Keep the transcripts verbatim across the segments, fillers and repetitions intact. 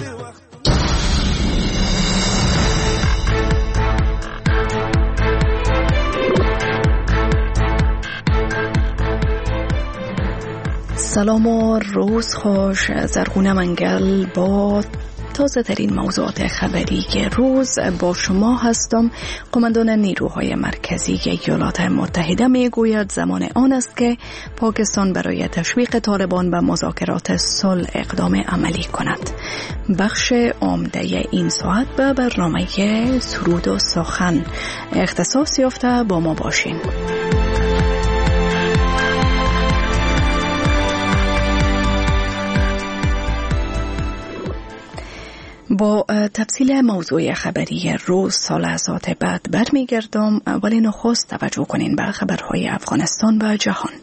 سلام و روز خوش. زرغونه منگل با تازه ترین موضوعات خبری که روز با شما هستم. قماندان نیروهای مرکزی ایالات متحده می گوید زمان آن است که پاکستان برای تشویق طالبان به مذاکرات صلح اقدام عملی کند. بخش عمده این ساعت به برنامه سرود و سخن اختصاص یافته. با ما باشین. با تفصیل موضوع خبری روز سالزات بعد برمیگردم، ولی نخست توجه کنین به خبرهای افغانستان و جهان.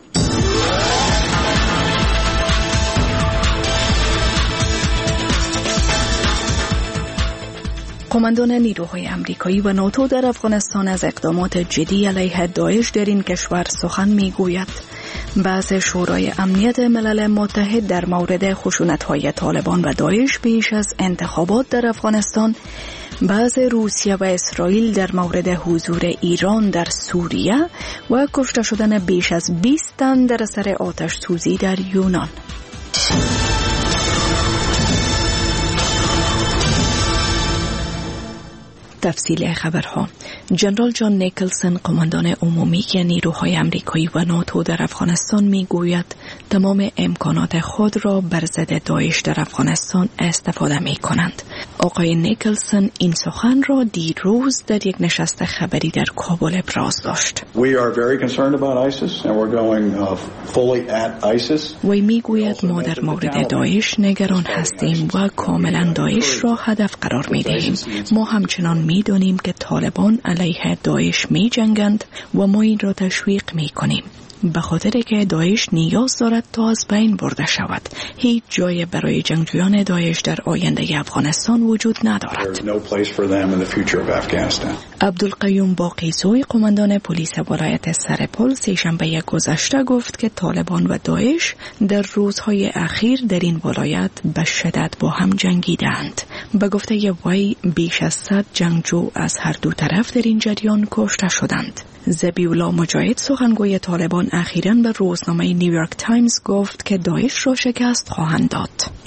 قماندان نیروهای امریکایی و ناتو در افغانستان از اقدامات جدی علیه داعش در این کشور سخن میگوید. بعض شورای امنیت ملل متحد در مورد خشونت‌های طالبان و داعش پیش از انتخابات در افغانستان، بعض روسیه و اسرائیل در مورد حضور ایران در سوریه و کشته شدن بیش از بیست تن در اثر آتش سوزی در یونان. تفصیل خبرها. جنرال جان نیکلسن، قماندان عمومی نیروهای امریکایی و ناتو در افغانستان میگوید تمام امکانات خود را بر ضد داعش در افغانستان استفاده می کنند. آقای نیکلسن این سخن را دیروز در یک نشست خبری در کابل ابراز داشت. وی میگوید ما در مورد داعش نگران هستیم و کاملا داعش را هدف قرار می دهیم. ما همچنان می دانیم که طالبان علیه داعش می جنگند و ما این را تشویق می کنیم. به خاطر که داعش نیاز دارد تا از بین برده شود. هیچ جای برای جنگجویان داعش در آینده افغانستان وجود ندارد. عبدالقیوم باقیزوی، قماندان پلیس ولایت سرپل، سه‌شنبه گذشته گفت که طالبان و داعش در روزهای اخیر در این ولایت به شدت با هم جنگیدند. به گفته وی بیش از صد جنگجو از هر دو طرف در این جریان کشته شدند. ذبیح‌الله مجاهد، سخنگوی طالبان، اخیراً به روزنامه نیویورک تایمز گفت که داعش را شکست خواهند داد.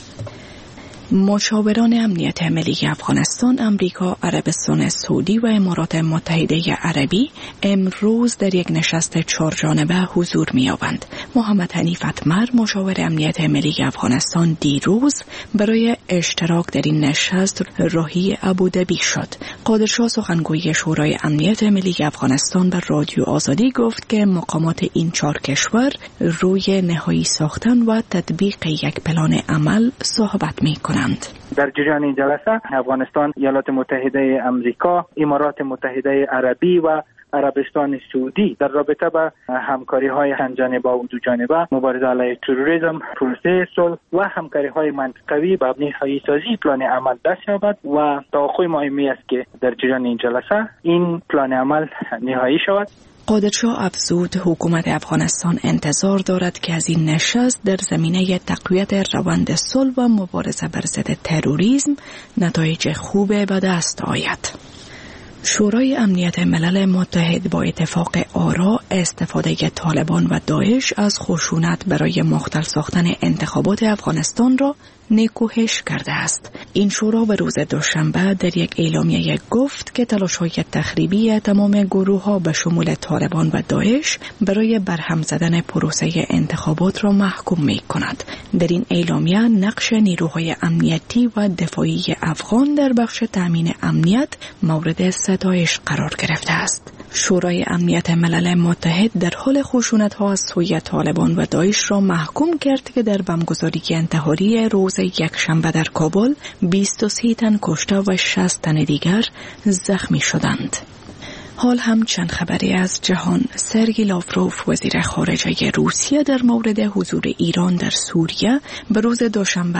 مشاوران امنیت ملی افغانستان، امریکا، عربستان سعودی و امارات متحده عربی امروز در یک نشست چهارجانبه حضور می‌یابند. محمد حنیف اتمر، مشاور امنیت ملی افغانستان، دیروز برای اشتراک در این نشست راهی ابوظبی شد. قادرشاه، سخنگوی شورای امنیت ملی افغانستان، به رادیو آزادی گفت که مقامات این چهار کشور روی نهایی ساختن و تطبیق یک پلان عمل صحبت می‌کنند. در جریان این جلسه افغانستان، ایالات متحده امریکا، امارات متحده عربی و عربستان سعودی در رابطه با همکاری‌های همجانبه و دوجانبه، مبارزه علیه تروریسم، پروسه صلح و همکاری‌های منطقوی به نهایی سازی پلان عمل دست یابد و توقع ما این است که در جریان این جلسه این پلان عمل نهایی شود. قادرشاه افزود حکومت افغانستان انتظار دارد که از این نشست در زمینه تقویت روند صلح و مبارزه بر ضد تروریسم نتایج خوب به دست آید. شورای امنیت ملل متحد با اتفاق آرا استفاده طالبان و داعش از خشونت برای مختل ساختن انتخابات افغانستان را نکوهش کرده است. این شورا به روز دوشنبه در یک اعلامیه گفت که تلاش‌های تخریبی تمام گروه‌ها به شمول طالبان و داعش برای برهم زدن پروسه انتخابات را محکوم می‌کند. در این اعلامیه نقش نیروهای امنیتی و دفاعی افغان در بخش تامین امنیت مورد ستایش قرار گرفته است. شورای امنیت ملل متحد در حال خشونت‌ها از سوی طالبان و داعش را محکوم کرد که در بمبگذاری انتحاری روز یکشنبه در کابل بیست و سه تن کشته و شصت تن دیگر زخمی شدند. حال هم چند خبری از جهان. سرگئی لاوروف، وزیر خارجه روسیه، در مورد حضور ایران در سوریه به روز دوشنبه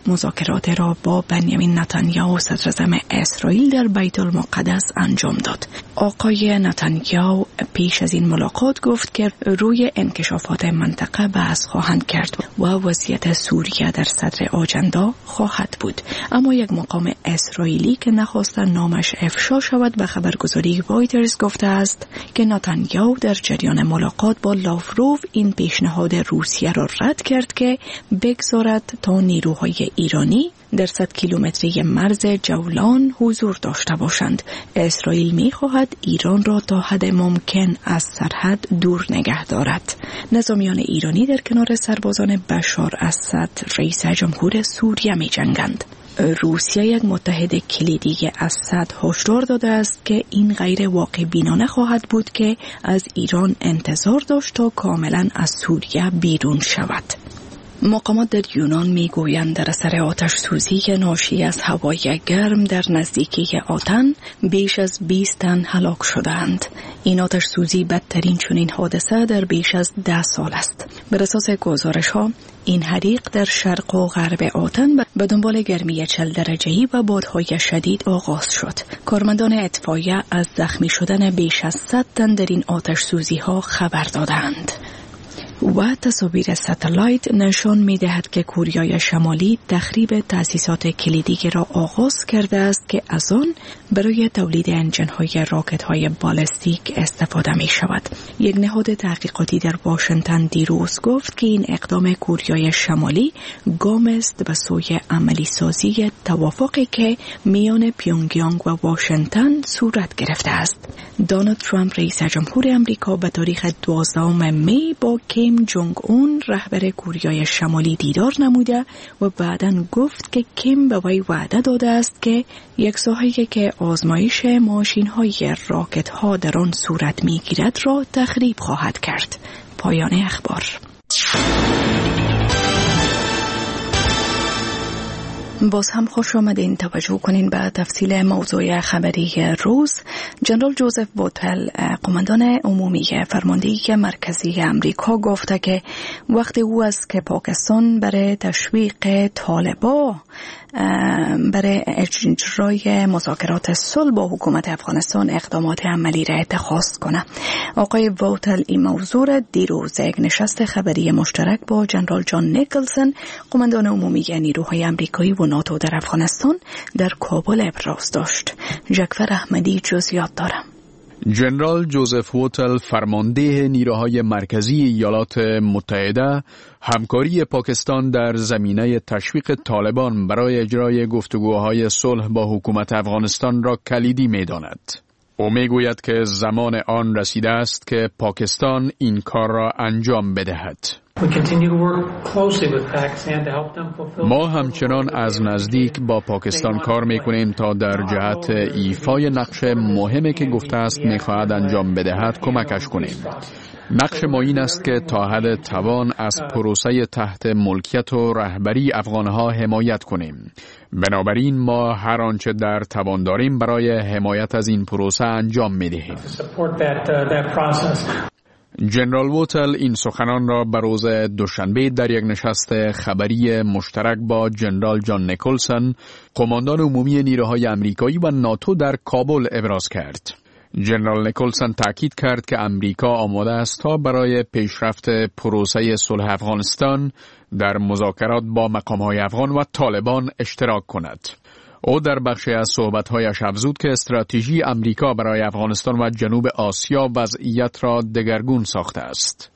مذاکرات را با بنیامین نتانیاهو صدراعظم اسرائیل در بیت المقدس انجام داد. آقای نتانیاهو پیش از این ملاقات گفت که روی انکشافات منطقه بحث خواهند کرد و وضعیت سوریه در صدر آجندا خواهد بود. اما یک مقام اسرائیلی که نخواست نامش افشا شود به خبرگزاری رایترز گفته است که نتانیاهو در جریان ملاقات با لاوروف این پیشنهاد روسیه را رد کرد که بگذارد تا نیروهای ایرانی در صد کیلومتری مرز جولان حضور داشته باشند. اسرائیل می‌خواهد ایران را تا حد ممکن از سرحد دور نگه دارد. نظامیان ایرانی در کنار سربازان بشار اسد رئیس جمهور سوریه می‌جنگند. روسیه یک متحد کلیدی اسد هشدار داده است که این غیر واقع بینانه خواهد بود که از ایران انتظار داشت تا کاملا از سوریه بیرون شود. مقامات در یونان میگویند در اثر آتش سوزی ناشی از هوای گرم در نزدیکی آتن بیش از بیست تن هلاک شدند. این آتش سوزی بدترین چنین حادثه در بیش از ده سال است. بر اساس گزارش ها این حریق در شرق و غرب آتن به دنبال گرمی چهل درجه‌ای و بادهای شدید آغاز شد. کارمندان اطفایه از زخمی شدن بیش از صد تن در این آتش سوزی ها خبر دادند. و تصاویر ستلایت نشان می‌دهد که کره شمالی تخریب تأسیسات کلیدی را آغاز کرده است که از آن برای تولید انجن‌های راکت‌های بالستیک استفاده می‌شود. یک نهاد تحقیقاتی در واشنگتن دیروز گفت که این اقدام کره شمالی گام است به سوی عملی سازی توافقی که میان پیونگیانگ و واشنگتن صورت گرفته است. دونالد ترامپ رئیس جمهور آمریکا به تاریخ دوازدهم می با کیم جونگ اون رهبر کره شمالی دیدار نموده و بعداً گفت که کیم به وی وعده داده است که یک ساحه‌ای که آزمایش ماشین‌های راکت‌ها در آن صورت می‌گیرد را تخریب خواهد کرد. پایان اخبار. باز هم خوش آمدین. توجه کنین به تفصیل موضوع خبری روز. جنرال جوزف ووتل قماندان عمومی فرماندهی مرکزی امریکا گفته که وقت او است که پاکستان برای تشویق طالبان برای اجرای مذاکرات صلح با حکومت افغانستان اقدامات عملی را اتخاذ کنه. آقای ووتل این موضوع را دیروز یک نشست خبری مشترک با جنرال جان نیکلسن قماندان عمومی نیروهای امریکایی و ناتو در افغانستان در کابل ابراز داشت. جعفر احمدی جزئیات داره. جنرال جوزف ووتل فرمانده نیروهای مرکزی ایالات متحده همکاری پاکستان در زمینه تشویق طالبان برای اجرای گفتگوهای صلح با حکومت افغانستان را کلیدی می‌داند. او می‌گوید که زمان آن رسیده است که پاکستان این کار را انجام بدهد. ما همچنان از نزدیک با پاکستان کار میکنیم تا در جهت ایفای نقش مهمی که گفته است میخواهد انجام بدهد کمکش کنیم. نقش ما این است که تا حد توان از پروسه تحت ملکیت و رهبری افغانها حمایت کنیم. بنابراین ما هر آنچه در توان داریم برای حمایت از این پروسه انجام میدهیم. جنرال ووتل این سخنان را به روز دوشنبه در یک نشست خبری مشترک با جنرال جان نیکلسن قماندان عمومی نیروهای امریکایی و ناتو در کابل ابراز کرد. جنرال نیکلسن تاکید کرد که امریکا آماده است تا برای پیشرفت پروسه صلح افغانستان در مذاکرات با مقام‌های افغان و طالبان اشتراک کند. او در بخشی از صحبت‌هایش افزود که استراتژی امریکا برای افغانستان و جنوب آسیا وضعیت را دگرگون ساخته است.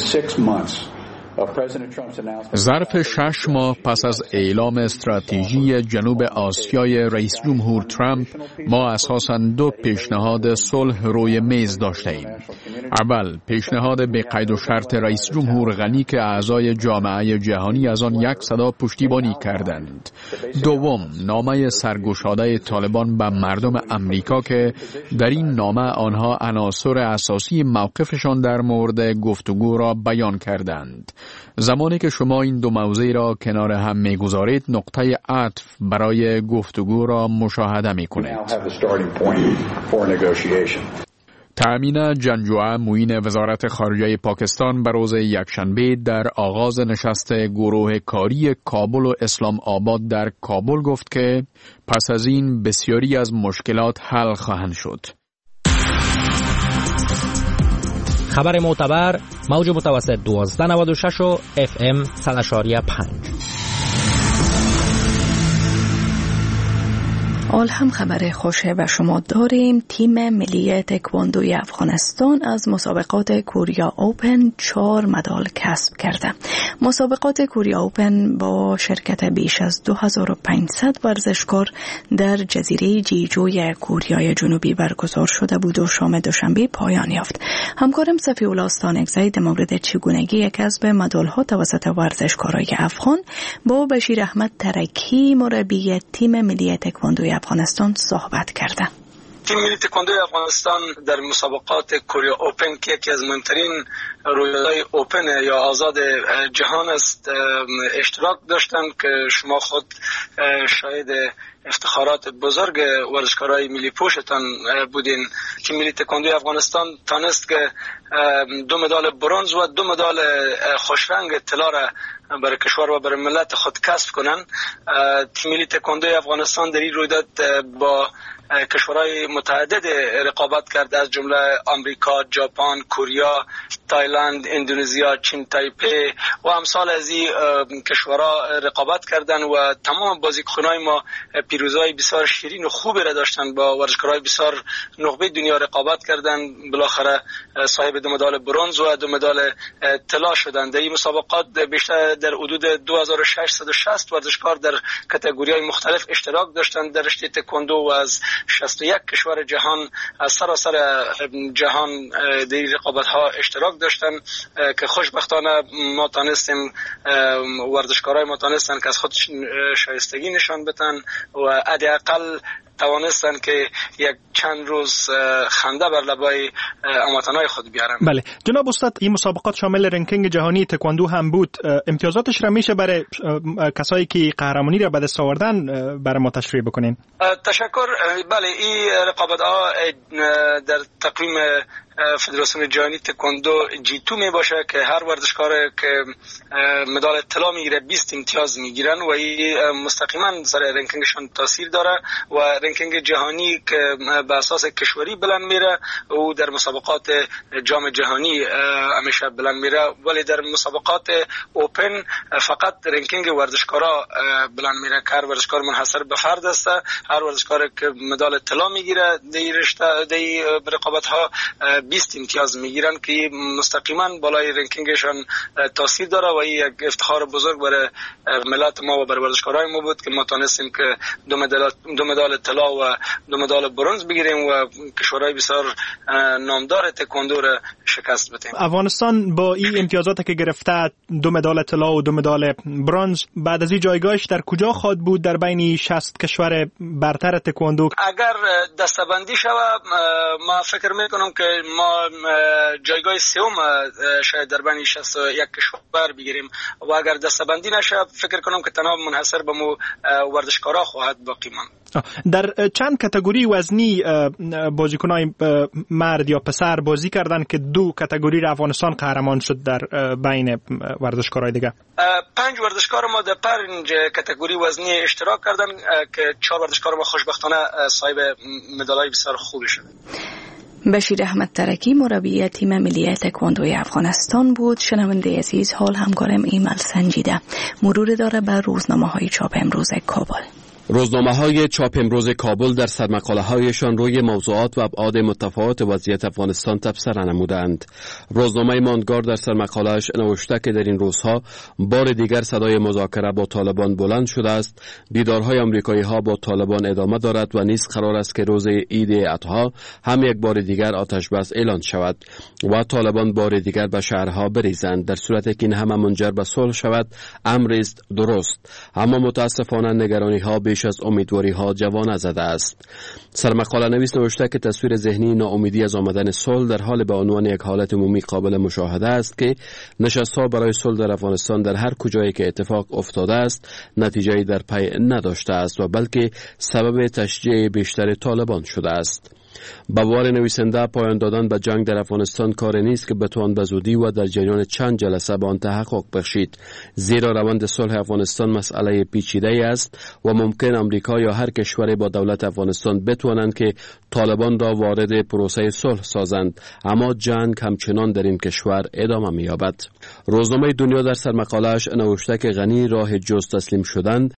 ظرف شش ماه پس از اعلام استراتژی جنوب آسیای رئیس جمهور ترامپ ما اساساً دو پیشنهاد صلح روی میز داشته ایم. اول پیشنهاد به قید و شرط رئیس جمهور غنی که اعضای جامعه جهانی از آن یک صدا پشتیبانی کردند. دوم نامه سرگشاده طالبان به مردم امریکا که در این نامه آنها عناصر اساسی موقفشان در مورد گفتگو را بیان کردند. زمانی که شما این دو موضوع را کنار هم می‌گذارید نقطه عطف برای گفتگو را مشاهده می‌کنید. تأمین جنجوعه معین وزارت خارجه پاکستان به روز یکشنبه در آغاز نشست گروه کاری کابل و اسلام آباد در کابل گفت که پس از این بسیاری از مشکلات حل خواهند شد. خبر معتبر موج متوسط دوازده نود و شش و اف ام صد و پنج. حال هم خبر خوشه و شما داریم. تیم ملی تکواندوی افغانستان از مسابقات کوریا اوپن چهار مدال کسب کرده. مسابقات کوریا اوپن با شرکت بیش از دو هزار و پانصد ورزشکار در جزیره جیجوی کوریای جنوبی برگزار شده بود و شام دوشنبه پایان یافت. همکارم صفی الله استانکزی در مورد چگونگی کسب مدال‌ها توسط ورزشکارای افغان با بشیر احمد ترکی مربی تیم ملی تکواندوی افغانستان صحبت کرده. تیم ملی تکواندوی افغانستان در مسابقات کوریا اوپن که یکی از مهمترین رویدادهای اوپن یا آزاد جهان است اشتراک داشتند که شما خود شاهد افتخارات بزرگ ورزشکارای ملی پوشتان بودین. تیم ملی تکواندوی افغانستان تانست که دو مدال برنز و دو مدال خوشرنگ طلا را برای کشور و برای ملت خود کسب کنند. تیم ملی تکواندوی افغانستان در این رویداد با کشورهای متعدد رقابت کرد، از جمله آمریکا، ژاپن، کوریا، تایلند، اندونزیا، چین، تایپی و امثال از این کشورها رقابت کردند و تمام بازیکنان ما پیروزی‌های بسیار شیرین و خوبی را داشتند. با ورزشکارای بسیار نخبه دنیا رقابت کردند، بالاخره صاحب دو مدال برنز و دو مدال طلا شدند. این مسابقات بیشتر در حدود دو هزار و ششصد و شصت ورزشکار در کاتگوری‌های مختلف اشتراک داشتند در رشته تکواندو و از شصت و یک کشور جهان از سراسر جهان در رقابت‌ها اشتراک داشتند که خوشبختانه ما تانستیم ورزشکارای ما تانستن که از خود شایستگی نشان بدن و حداقل توانستن که یک چند روز خنده بر لبای هموطنای خود بیارن. بله جناب استاد، این مسابقات شامل رنکینگ جهانی تکواندو هم بود. امتیازاتش را میشه برای کسایی که قهرمانی را به دست آوردن برای ما تشریح بکنین؟ تشکر. بله این رقابت‌ها در تقویم فدراسیون جهانی تکواندو جی تو می باشه که هر ورزشکار که مدال طلا میگیره بیست امتیاز میگیرن و این مستقیما سر رنکینگشان تاثیر داره و رنکینگ جهانی که به اساس کشوری بلند میره و در مسابقات جام جهانی همیشه بلند میره، ولی در مسابقات اوپن فقط رنکینگ ورزشکارا بلند میره که هر ورزشکار منحصر به فرد است. هر ورزشکار که مدال طلا میگیره در رشته در رقابت ها بیست امتیاز میگیرن که مستقیما بالای رنکینگشان تاثیر داره و این یک افتخار بزرگ برای ملت ما و برای ورزشکارای ما بود که ما تونستیم که دو مدال دو مدال طلا و دو مدال برنز بگیریم و کشورهای بسیار نامدار تکواندو را شکست بدیم. افغانستان با این امتیازاتی که گرفته، دو مدال طلا و دو مدال برنز، بعد از این جایگاهش در کجا خواهد بود در بین شصت کشور برتر تکواندو؟ اگر دسته‌بندی شود ما فکر میکنم که ما جایگاه سوم شاید در بین شصت و یک کشور بگیریم و اگر دسته‌بندی نشه فکر کنم که تنها منحصر به مو ورزشکارا خواهد باقی ماند. در چند کاتگوری وزنی بازیکنای مرد یا پسر بازی کردن که دو کاتگوری را افغانستان قهرمان شد در بین ورزشکارای دیگه؟ پنج ورزشکار ما در پنج کاتگوری وزنی اشتراک کردن که چهار ورزشکار ما خوشبختانه صاحب مدال‌های بسیار خوبی شدند. بشیر احمد ترکی مربی تیم ملی تکواندوی افغانستان بود. شنونده عزیز، حال همکارم ایمل سنجیده مرور داره بر روزنامه‌های چاپ امروز کابل. روزنامه‌های چاپ امروز کابل در سرمقاله‌هایشان روی موضوعات و ابعاد متفاوت وضعیت افغانستان تبصره نمودند. روزنامه ماندگار در سرمقاله‌اش نوشته که در این روزها بار دیگر صدای مذاکره با طالبان بلند شده است. دیدارهای آمریکایی‌ها با طالبان ادامه دارد و نیز قرار است که روز عید اضحی هم یک بار دیگر آتش بس اعلان شود و طالبان بار دیگر به شهرها بریزند. در صورتی که این همه منجر به صلح شود امر است درست، اما متاسفانه نگرانی‌ها بیش از امیدواری ها جوانه زده است. سرمقاله نویس نوشته که تصویر ذهنی ناامیدی از آمدن صلح در حال به عنوان یک حالت عمومی قابل مشاهده است که نشست‌ها برای صلح در افغانستان در هر کجایی که اتفاق افتاده است نتیجه‌ای در پی نداشته است و بلکه سبب تشجیع بیشتر طالبان شده است. با بار نویسنده پایان دادن به جنگ در افغانستان کار نیست که بتوان به زودی و در جریان چند جلسه به آن تحقق بخشید، زیرا روند صلح افغانستان مسئله پیچیده است و ممکن امریکا یا هر کشوری با دولت افغانستان بتوانند که طالبان را وارد پروسه صلح سازند، اما جنگ همچنان در این کشور ادامه می‌یابد. روزنامه دنیا در سرمقاله‌اش نوشته که غنی راه جز تسلیم شدن